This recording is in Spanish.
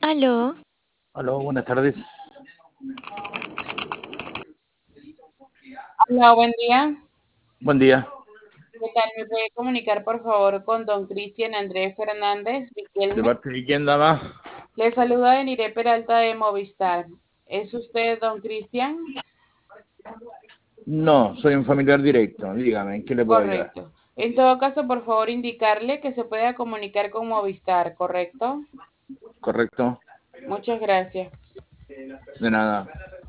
Aló, Aló, buenas tardes. Hola, buen día. Buen día. ¿Qué tal? ¿Me puede comunicar, por favor, con don Cristian Andrés Fernández ¿De Riquelme? parte de quién dama? Le saluda Deniré Peralta de Movistar. ¿Es usted don Cristian? No, soy un familiar directo. Dígame, ¿en qué le puedo ayudar? Correcto. En todo caso, por favor, indicarle que se pueda comunicar con Movistar, ¿correcto? ¿Correcto? Muchas gracias. De nada.